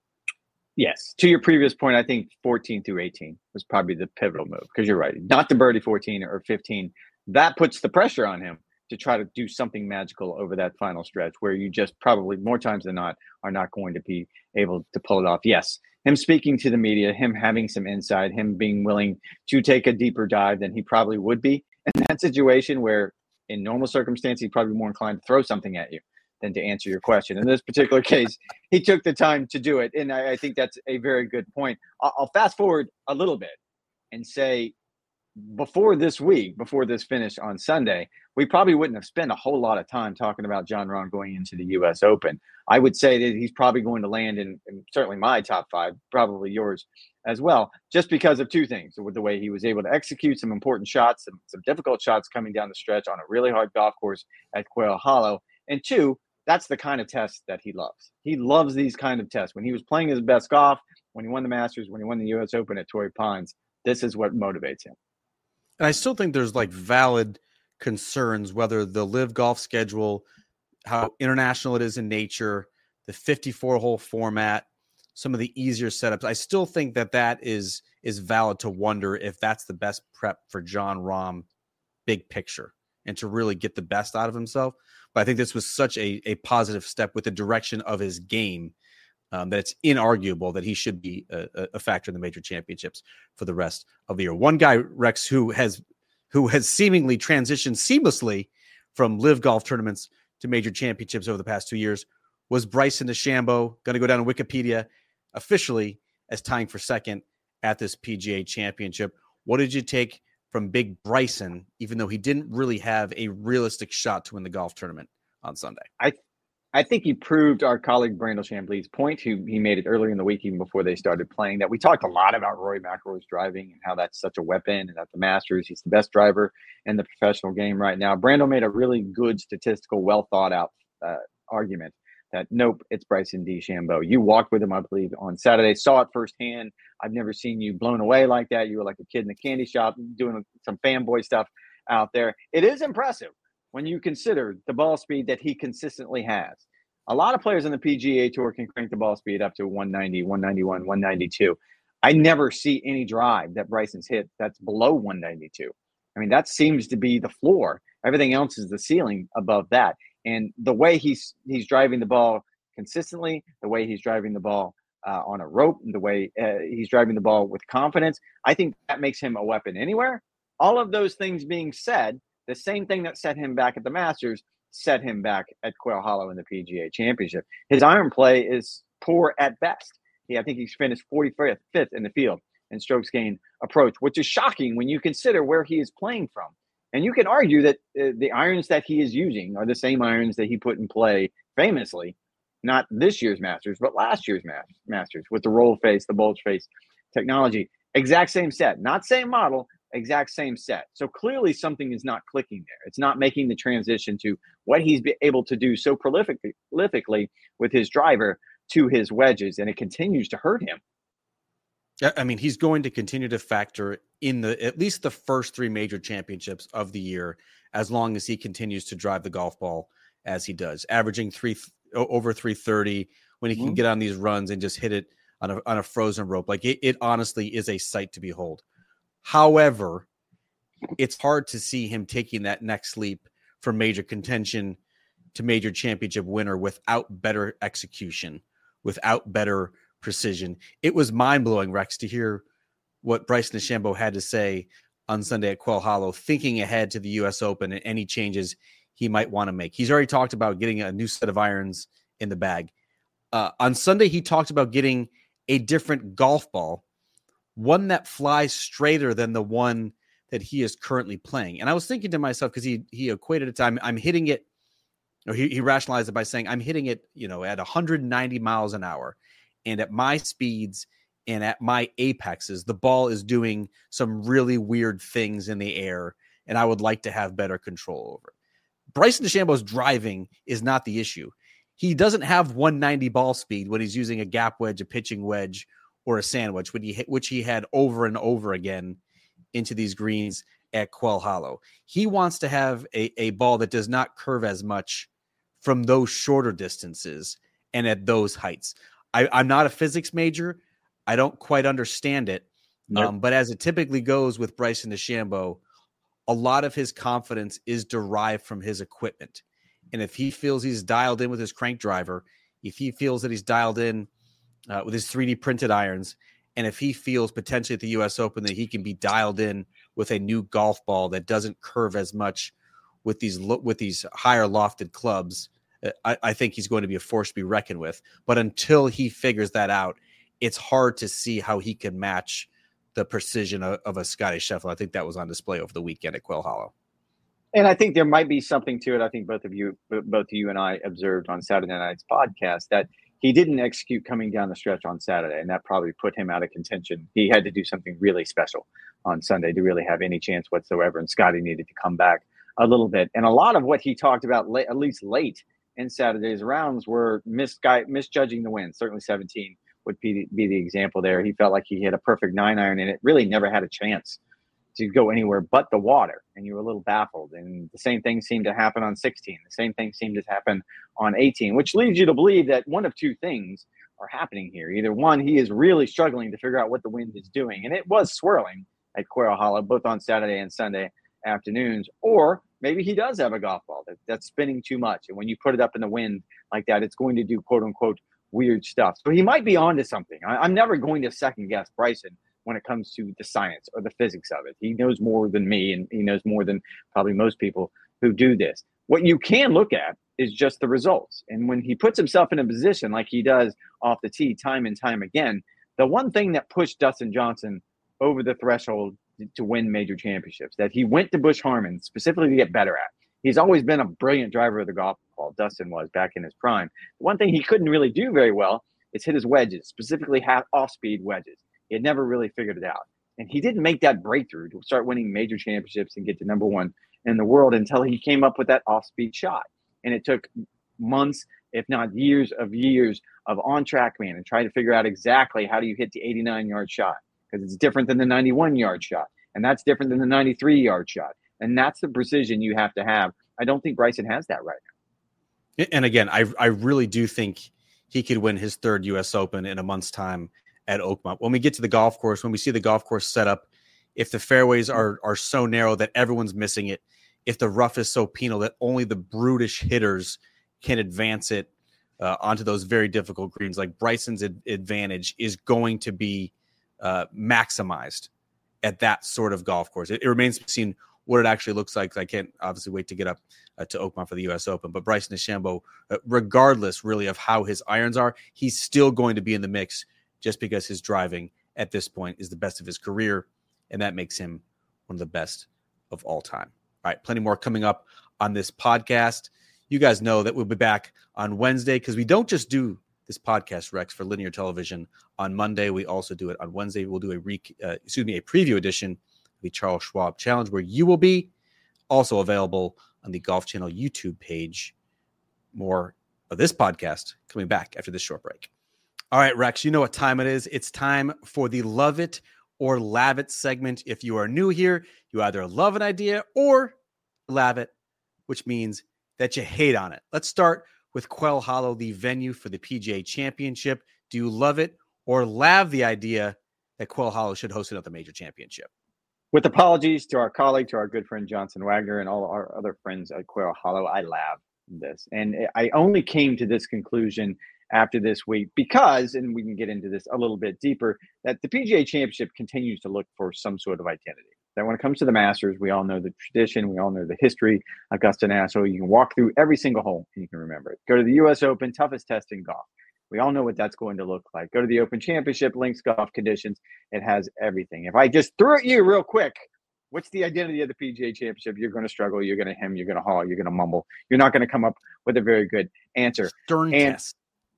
Yes. To your previous point, I think 14 through 18 was probably the pivotal move, because you're right. Not the birdie 14 or 15. That puts the pressure on him to try to do something magical over that final stretch where you just probably more times than not are not going to be able to pull it off. Yes. Him speaking to the media, him having some insight, him being willing to take a deeper dive than he probably would be in that situation, where in normal circumstances, he'd probably be more inclined to throw something at you than to answer your question. In this particular case, he took the time to do it. And I think that's a very good point. I'll fast forward a little bit and say, before this finish on Sunday, we probably wouldn't have spent a whole lot of time talking about Jon Rahm going into the U.S. Open. I would say that he's probably going to land in certainly my top 5, probably yours as well, just because of two things: with the way he was able to execute some important shots, some difficult shots coming down the stretch on a really hard golf course at Quail Hollow, and two, that's the kind of test that he loves. He loves these kind of tests. When he was playing his best golf, when he won the Masters, when he won the U.S. Open at Torrey Pines, this is what motivates him.
And I still think there's like valid concerns whether the LIV golf schedule, how international it is in nature, the 54-hole format, some of the easier setups. I still think that is valid to wonder if that's the best prep for Jon Rahm, big picture, and to really get the best out of himself. But I think this was such a positive step with the direction of his game that it's inarguable that he should be a factor in the major championships for the rest of the year. One guy, Rex, who has seemingly transitioned seamlessly from LIV golf tournaments to major championships over the past 2 years was Bryson DeChambeau, going to go down in Wikipedia officially as tying for second at this PGA Championship. What did you take from Big Bryson, even though he didn't really have a realistic shot to win the golf tournament on Sunday?
I think he proved our colleague Brandel Chambly's point, who he made it earlier in the week, even before they started playing, that we talked a lot about Rory McIlroy's driving and how that's such a weapon, and at the Masters, he's the best driver in the professional game right now. Brandel made a really good statistical, well thought out argument that, nope, it's Bryson DeChambeau. You walked with him, I believe, on Saturday, saw it firsthand. I've never seen you blown away like that. You were like a kid in the candy shop doing some fanboy stuff out there. It is impressive when you consider the ball speed that he consistently has. A lot of players on the PGA Tour can crank the ball speed up to 190, 191, 192. I never see any drive that Bryson's hit that's below 192. I mean, that seems to be the floor. Everything else is the ceiling above that. And the way he's driving the ball consistently, the way he's driving the ball on a rope, the way he's driving the ball with confidence, I think that makes him a weapon anywhere. All of those things being said, the same thing that set him back at the Masters set him back at Quail Hollow in the PGA Championship. His iron play is poor at best. I think he's finished 45th in the field in strokes gained approach, which is shocking when you consider where he is playing from. And you can argue that the irons that he is using are the same irons that he put in play famously, not this year's Masters, but last year's Masters, with the roll face, the bulge face technology. Exact same set, not same model, exact same set. So clearly something is not clicking there. It's not making the transition to what he's been able to do so prolifically with his driver to his wedges, and it continues to hurt him.
I mean, he's going to continue to factor in at least the first 3 major championships of the year, as long as he continues to drive the golf ball as he does, averaging over 330 when he can get on these runs and just hit it on a frozen rope. Like it honestly is a sight to behold. However, it's hard to see him taking that next leap from major contention to major championship winner without better execution, without better precision. It was mind-blowing, Rex, to hear what Bryson DeChambeau had to say on Sunday at Quail Hollow, thinking ahead to the U.S. Open and any changes he might want to make. He's already talked about getting a new set of irons in the bag. On Sunday, he talked about getting a different golf ball, one that flies straighter than the one that he is currently playing. And I was thinking to myself, because he equated it to, I'm hitting it, or he rationalized it by saying, I'm hitting it, at 190 miles an hour. And at my speeds and at my apexes, the ball is doing some really weird things in the air, and I would like to have better control over it. Bryson DeChambeau's driving is not the issue. He doesn't have 190 ball speed when he's using a gap wedge, a pitching wedge, or a sandwich, which he had over and over again into these greens at Quail Hollow. He wants to have a ball that does not curve as much from those shorter distances and at those heights. I'm not a physics major. I don't quite understand it.
Nope.
But as it typically goes with Bryson DeChambeau, a lot of his confidence is derived from his equipment. And if he feels he's dialed in with his crank driver, if he feels that he's dialed in with his 3D printed irons, and if he feels potentially at the U.S. Open that he can be dialed in with a new golf ball that doesn't curve as much with these higher lofted clubs I think he's going to be a force to be reckoned with. But until he figures that out, it's hard to see how he can match the precision of a Scotty Scheffler. I think that was on display over the weekend at Quail Hollow.
And I think there might be something to it. I think both you and I observed on Saturday night's podcast that he didn't execute coming down the stretch on Saturday, and that probably put him out of contention. He had to do something really special on Sunday to really have any chance whatsoever, and Scotty needed to come back a little bit. And a lot of what he talked about, at least late in Saturday's rounds, were misjudging the wind. Certainly 17 would be the example there. He felt like he hit a perfect 9-iron, and it really never had a chance to go anywhere but the water, and you were a little baffled. And the same thing seemed to happen on 16. The same thing seemed to happen on 18, which leads you to believe that one of two things are happening here. Either one, he is really struggling to figure out what the wind is doing, and it was swirling at Quail Hollow both on Saturday and Sunday afternoons, or maybe he does have a golf ball that's spinning too much, and when you put it up in the wind like that, it's going to do quote-unquote weird stuff. So he might be onto something. I'm never going to second-guess Bryson when it comes to the science or the physics of it. He knows more than me, and he knows more than probably most people who do this. What you can look at is just the results. And when he puts himself in a position like he does off the tee time and time again, the one thing that pushed Dustin Johnson over the threshold to win major championships, that he went to Busch Harmon specifically to get better at. He's always been a brilliant driver of the golf ball. Dustin was back in his prime. One thing he couldn't really do very well is hit his wedges, specifically off-speed wedges. He had never really figured it out. And he didn't make that breakthrough to start winning major championships and get to number one in the world until he came up with that off-speed shot. And it took months, if not years of on-track man and trying to figure out exactly how do you hit the 89-yard shot, because it's different than the 91-yard shot. And that's different than the 93-yard shot. And that's the precision you have to have. I don't think Bryson has that right now.
And again, I really do think he could win his third U.S. Open in a month's time at Oakmont. When we get to the golf course, when we see the golf course set up, if the fairways are so narrow that everyone's missing it, if the rough is so penal that only the brutish hitters can advance it onto those very difficult greens, like Bryson's advantage is going to be maximized at that sort of golf course. It remains to be seen what it actually looks like. I can't obviously wait to get up to Oakmont for the U.S. Open, but Bryson DeChambeau, regardless really of how his irons are, he's still going to be in the mix just because his driving at this point is the best of his career, and that makes him one of the best of all time. All right, plenty more coming up on this podcast. You guys know that we'll be back on Wednesday because we don't just do this podcast, Rex, for linear television on Monday. We also do it on Wednesday. We'll do a preview edition of the Charles Schwab Challenge, where you will be also available on the Golf Channel YouTube page. More of this podcast coming back after this short break. All right, Rex, you know what time it is. It's time for the Love It or Lav It segment. If you are new here, you either love an idea or lav it, which means that you hate on it. Let's start with Quail Hollow, the venue for the PGA Championship. Do you love it or lav the idea that Quail Hollow should host another major championship?
With apologies to our colleague, to our good friend Johnson Wagner, and all our other friends at Quail Hollow, I lav this. And I only came to this conclusion after this week because, and we can get into this a little bit deeper, that the PGA Championship continues to look for some sort of identity. That when it comes to the Masters, we all know the tradition, we all know the history. Augusta National, you can walk through every single hole and you can remember it. Go to the U.S. Open, toughest test in golf. We all know what that's going to look like. Go to the Open Championship, links golf conditions. It has everything. If I just threw at you real quick, what's the identity of the PGA Championship? You're going to struggle. You're going to hem. You're going to haul. You're going to mumble. You're not going to come up with a very good answer.
Stern test.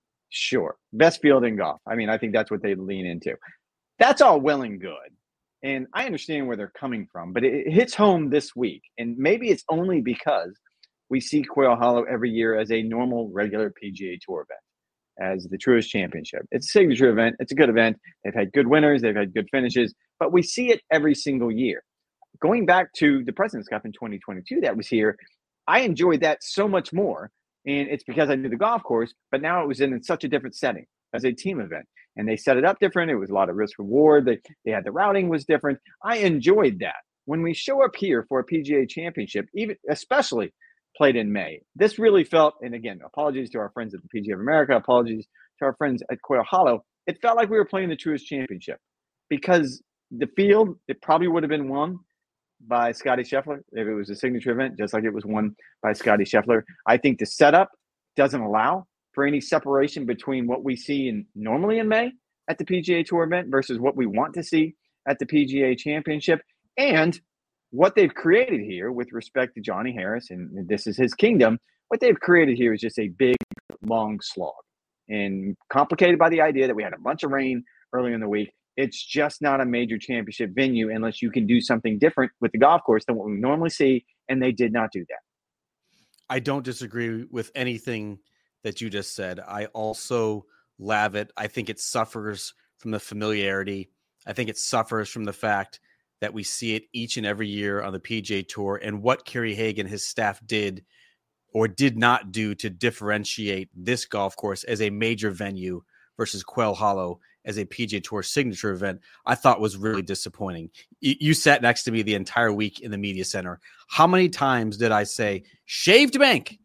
Sure. Best field in golf. I mean, I think that's what they lean into. That's all well and good. And I understand where they're coming from, but it hits home this week. And maybe it's only because we see Quail Hollow every year as a normal, regular PGA Tour event, as the Truist Championship. It's a signature event. It's a good event. They've had good winners. They've had good finishes. But we see it every single year. Going back to the President's Cup in 2022 that was here, I enjoyed that so much more. And it's because I knew the golf course, but now it was in such a different setting as a team event. And they set it up different. It was a lot of risk reward. They had the routing was different. I enjoyed that. When we show up here for a PGA Championship, even especially played in May, this really felt, and again, apologies to our friends at the PGA of America, apologies to our friends at Quail Hollow, it felt like we were playing the Truist Championship because the field, it probably would have been won by Scotty Scheffler if it was a signature event, just like it was won by Scotty Scheffler. I think the setup doesn't allow for any separation between what we see normally in May at the PGA Tour event versus what we want to see at the PGA Championship. And what they've created here with respect to Johnny Harris, and this is his kingdom, what they've created here is just a big, long slog. And complicated by the idea that we had a bunch of rain early in the week. It's just not a major championship venue unless you can do something different with the golf course than what we normally see, and they did not do that.
I don't disagree with anything that you just said. I also love it. I think it suffers from the familiarity. I think it suffers from the fact that we see it each and every year on the PGA Tour, and what Kerry Haigh and his staff did or did not do to differentiate this golf course as a major venue versus Quail Hollow as a PGA Tour signature event, I thought was really disappointing. You sat next to me the entire week in the media center. How many times did I say, shaved bank?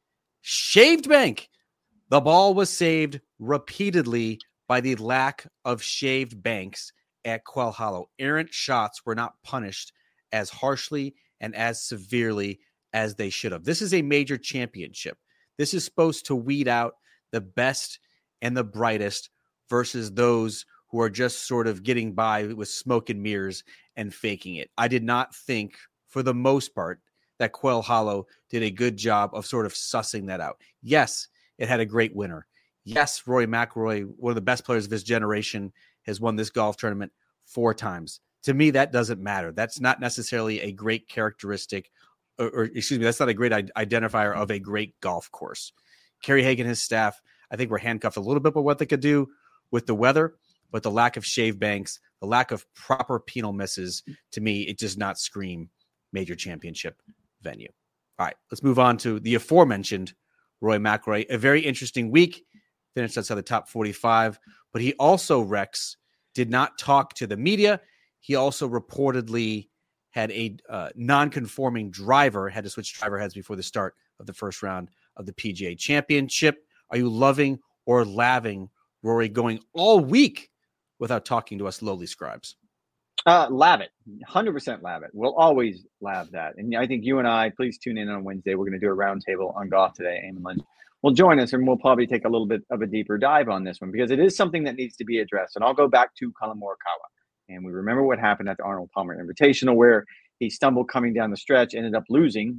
Shaved bank. The ball was saved repeatedly by the lack of shaved banks at Quail Hollow. Errant shots were not punished as harshly and as severely as they should have. This is a major championship. This is supposed to weed out the best and the brightest versus those who are just sort of getting by with smoke and mirrors and faking it. I did not think, for the most part, that Quail Hollow did a good job of sort of sussing that out. Yes, it had a great winner. Yes, Rory McIlroy, one of the best players of his generation, has won this golf tournament 4 times. To me, that doesn't matter. That's not necessarily a great characteristic, or excuse me, that's not a great identifier of a great golf course. Kerry Haigh and his staff, I think, were handcuffed a little bit by what they could do with the weather, but the lack of shave banks, the lack of proper penal misses, to me, it does not scream major championship venue. All right, let's move on to the aforementioned Rory McIlroy. A very interesting week. Finished outside the top 45, but he also, Rex, did not talk to the media. He also reportedly had a non-conforming driver, had to switch driver heads before the start of the first round of the PGA Championship. Are you loving or laving Rory going all week without talking to us lowly scribes?
Lav it. 100% lav it. We'll always lav that. And I think you and I, please tune in on Wednesday. We're going to do a roundtable on golf today. Eamon Lynch will join us, and we'll probably take a little bit of a deeper dive on this one because it is something that needs to be addressed. And I'll go back to Collin Morikawa. And we remember what happened at the Arnold Palmer Invitational, where he stumbled coming down the stretch, ended up losing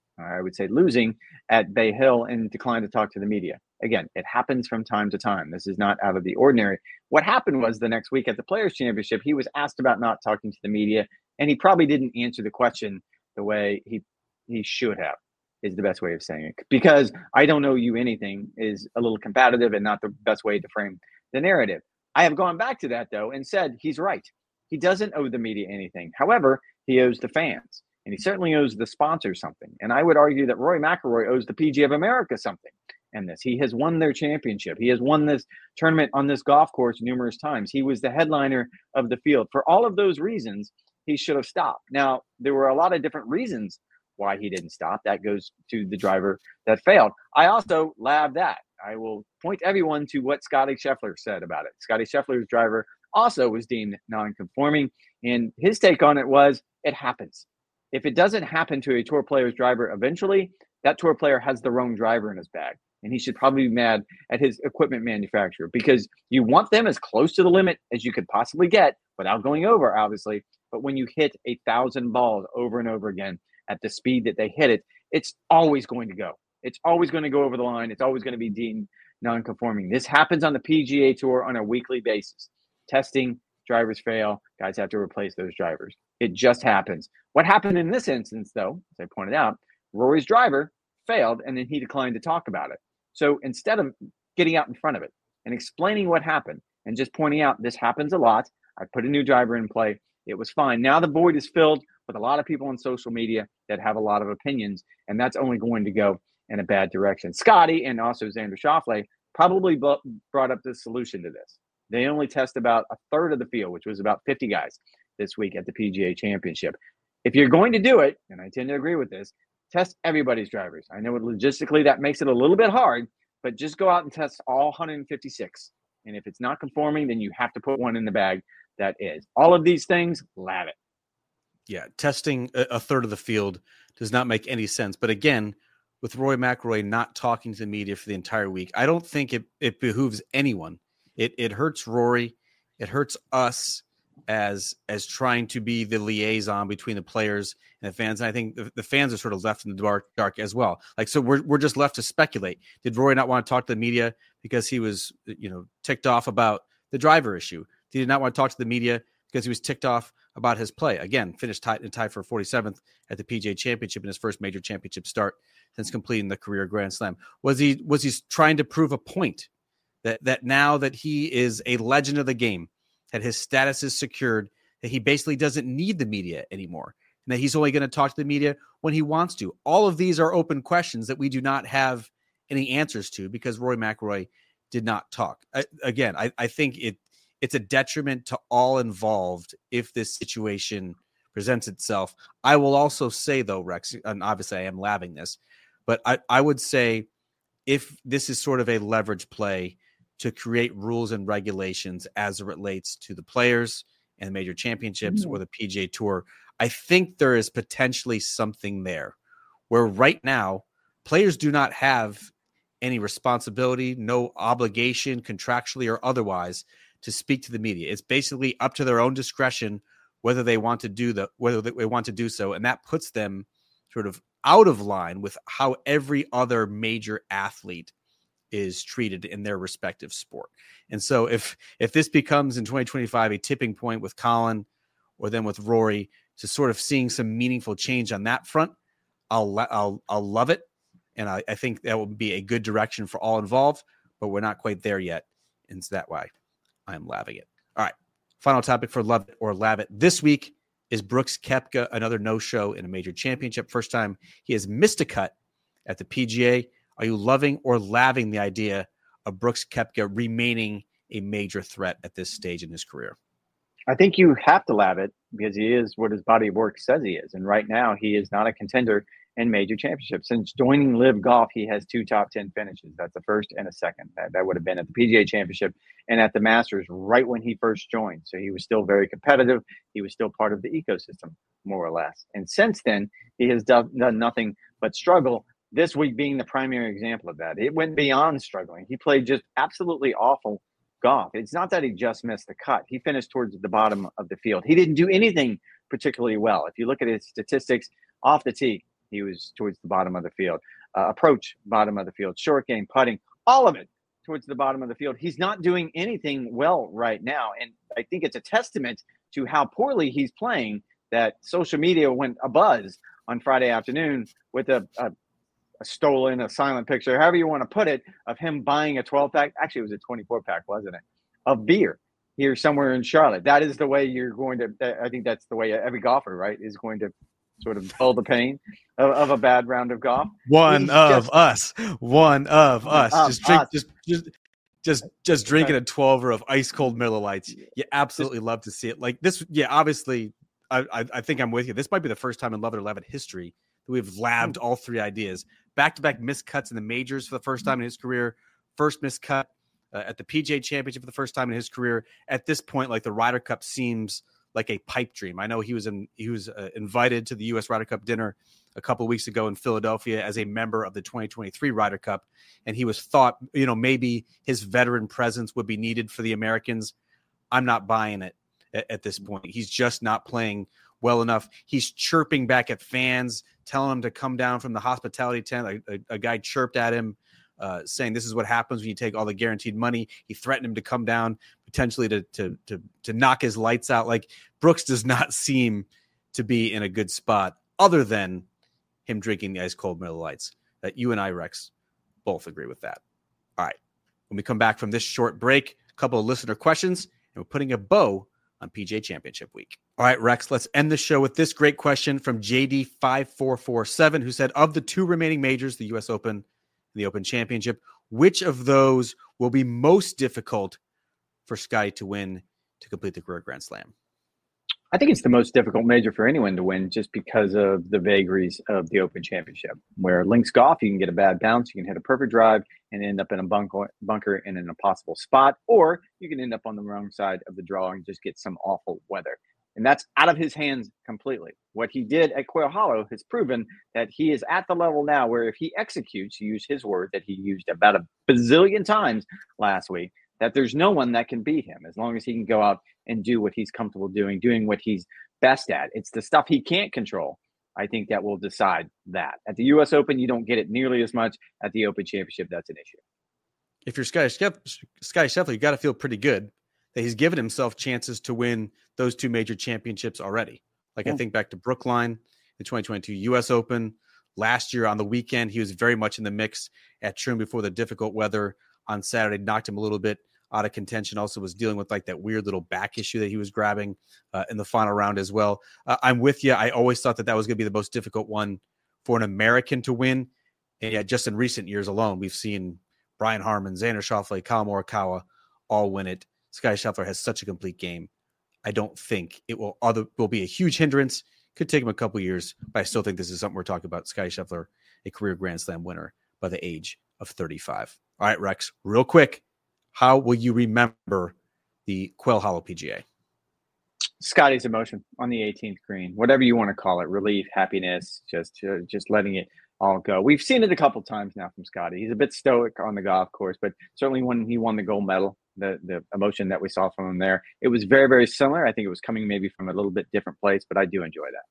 at Bay Hill, and declined to talk to the media. Again, it happens from time to time. This is not out of the ordinary. What happened was the next week at the Players' Championship, he was asked about not talking to the media, and he probably didn't answer the question the way he should have, is the best way of saying it. Because I don't know you anything is a little combative and not the best way to frame the narrative. I have gone back to that, though, and said he's right. He doesn't owe the media anything. However, he owes the fans, and he certainly owes the sponsors something. And I would argue that Rory McIlroy owes the PGA of America something in this. He has won their championship. He has won this tournament on this golf course numerous times. He was the headliner of the field. For all of those reasons, he should have stopped. Now, there were a lot of different reasons why he didn't stop. That goes to the driver that failed. I also laughed that. I will point everyone to what Scotty Scheffler said about it. Scotty Scheffler's driver also was deemed non-conforming, and his take on it was, it happens. If it doesn't happen to a tour player's driver eventually, that tour player has the wrong driver in his bag, and he should probably be mad at his equipment manufacturer because you want them as close to the limit as you could possibly get without going over, obviously. But when you hit 1,000 balls over and over again at the speed that they hit it, it's always going to go. It's always going to go over the line. It's always going to be deemed non-conforming. This happens on the PGA Tour on a weekly basis. Testing, drivers fail, guys have to replace those drivers. It just happens. What happened in this instance, though, as I pointed out, Rory's driver failed, and then he declined to talk about it. So instead of getting out in front of it and explaining what happened and just pointing out this happens a lot, I put a new driver in play. It was fine. Now the void is filled with a lot of people on social media that have a lot of opinions, and that's only going to go in a bad direction. Scotty and also Xander Schauffele probably brought up the solution to this. They only test about a third of the field, which was about 50 guys this week at the PGA Championship. If you're going to do it, and I tend to agree with this, test everybody's drivers. I know logistically that makes it a little bit hard, but just go out and test all 156. And if it's not conforming, then you have to put one in the bag that is. All of these things, lav it.
Yeah, testing a third of the field does not make any sense. But again, with Rory McIlroy not talking to the media for the entire week. I don't think it behooves anyone. It hurts Rory. It hurts us as trying to be the liaison between the players and the fans. And I think the fans are sort of left in the dark as well. Like, so we're just left to speculate. Did Rory not want to talk to the media because he was, ticked off about the driver issue? Did he not want to talk to the media because he was ticked off about his play? Again, finished tied for 47th at the PGA Championship in his first major championship start since completing the career Grand Slam. Was he trying to prove a point that now that he is a legend of the game, that his status is secured, that he basically doesn't need the media anymore, and that he's only going to talk to the media when he wants to? All of these are open questions that we do not have any answers to because Rory McIlroy did not talk. I think it's a detriment to all involved if this situation presents itself. I will also say, though, Rex, and obviously I am laughing this, but I would say if this is sort of a leverage play to create rules and regulations as it relates to the players and major championships or the PGA Tour, I think there is potentially something there where right now players do not have any responsibility, no obligation contractually or otherwise to speak to the media. It's basically up to their own discretion whether they want to do so, and that puts them sort of out of line with how every other major athlete is treated in their respective sport. And so if this becomes in 2025 a tipping point with Colin or then with Rory to sort of seeing some meaningful change on that front, I'll love it. And I think that will be a good direction for all involved, but we're not quite there yet. And so that why I'm laughing it. All right. Final topic for Love It or Lav It this week is Brooks Koepka, another no-show in a major championship. First time he has missed a cut at the PGA. Are you loving or laving the idea of Brooks Koepka remaining a major threat at this stage in his career?
I think you have to lav it because he is what his body of work says he is. And right now he is not a contender in major championships. Since joining Live Golf, he has 2 top 10 finishes. That's a first and a second. That would have been at the PGA Championship and at the Masters right when he first joined. So he was still very competitive. He was still part of the ecosystem, more or less. And since then, he has done nothing but struggle. This week being the primary example of that. It went beyond struggling. He played just absolutely awful golf. It's not that he just missed the cut. He finished towards the bottom of the field. He didn't do anything particularly well. If you look at his statistics off the tee, he was towards the bottom of the field. Approach, bottom of the field. Short game, putting, all of it towards the bottom of the field. He's not doing anything well right now. And I think it's a testament to how poorly he's playing that social media went abuzz on Friday afternoon with a stolen, a silent picture, however you want to put it, of him buying a 12-pack. Actually, it was a 24-pack, wasn't it? Of beer here somewhere in Charlotte. That is the way you're going to, I think that's the way every golfer, right, is going to sort of dull the pain of a bad round of golf.
One of us. Just drinking a 12er of ice cold Miller Lights. You absolutely love to see it. Like this, yeah, obviously, I think I'm with you. This might be the first time in Love It or Lav It history that we've labbed all 3 ideas. Back-to-back missed cuts in the majors for the first time in his career. First missed cut at the PGA Championship for the first time in his career. At this point, like the Ryder Cup seems like a pipe dream. I know he was invited to the U.S. Ryder Cup dinner a couple of weeks ago in Philadelphia as a member of the 2023 Ryder Cup, and he was thought, maybe his veteran presence would be needed for the Americans. I'm not buying it at this point. He's just not playing well enough. He's chirping back at fans, telling them to come down from the hospitality tent. A guy chirped at him, saying this is what happens when you take all the guaranteed money. He threatened him to come down potentially to knock his lights out. Like, Brooks does not seem to be in a good spot other than him drinking the ice cold Miller Lights. That you and I, Rex, both agree with that. All right. When we come back from this short break, a couple of listener questions, and we're putting a bow on PGA Championship week. All right, Rex, let's end the show with this great question from JD5447, who said, of the 2 remaining majors, the U.S. Open and the Open Championship, which of those will be most difficult for Scotty to win to complete the career Grand Slam?
I think it's the most difficult major for anyone to win just because of the vagaries of the Open Championship, where links golf, you can get a bad bounce, you can hit a perfect drive and end up in a bunker in an impossible spot, or you can end up on the wrong side of the draw and just get some awful weather. And that's out of his hands completely. What he did at Quail Hollow has proven that he is at the level now where if he executes, to use his word that he used about a bazillion times last week, that there's no one that can beat him as long as he can go out and do what he's comfortable doing what he's best at. It's the stuff he can't control, I think, that will decide that. At the U.S. Open, you don't get it nearly as much. At the Open Championship, that's an issue.
If you're Scotty Scheffler, you got to feel pretty good that he's given himself chances to win those two major championships already. Like I think back to Brookline, the 2022 U.S. Open. Last year on the weekend, he was very much in the mix at Troon before the difficult weather on Saturday knocked him a little bit out of contention. Also was dealing with like that weird little back issue that he was grabbing in the final round as well. I'm with you. I always thought that was going to be the most difficult one for an American to win. And yet just in recent years alone, we've seen Brian Harman, Xander Schauffele, Kyle Morikawa all win it. Scotty Scheffler has such a complete game. I don't think it will be a huge hindrance. Could take him a couple years, but I still think this is something we're talking about. Scotty Scheffler, a career Grand Slam winner by the age of 35. All right, Rex, real quick, how will you remember the Quail Hollow PGA?
Scotty's emotion on the 18th green, whatever you want to call it, relief, happiness, just letting it all go. We've seen it a couple times now from Scotty. He's a bit stoic on the golf course, but certainly when he won the gold medal, the emotion that we saw from him there, it was very, very similar. I think it was coming maybe from a little bit different place, but I do enjoy that.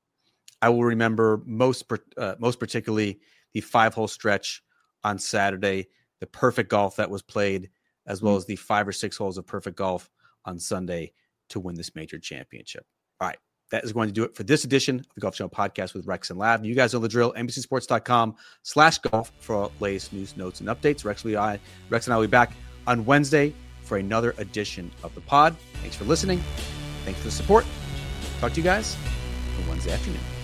I will remember most particularly the 5-hole stretch on Saturday, the perfect golf that was played, as well as the 5 or 6 holes of perfect golf on Sunday to win this major championship. All right. That is going to do it for this edition of the Golf Channel Podcast with Rex and Lav. You guys know the drill. NBCSports.com/golf for all latest news, notes, and updates. Rex and I will be back on Wednesday for another edition of the pod. Thanks for listening. Thanks for the support. Talk to you guys on Wednesday afternoon.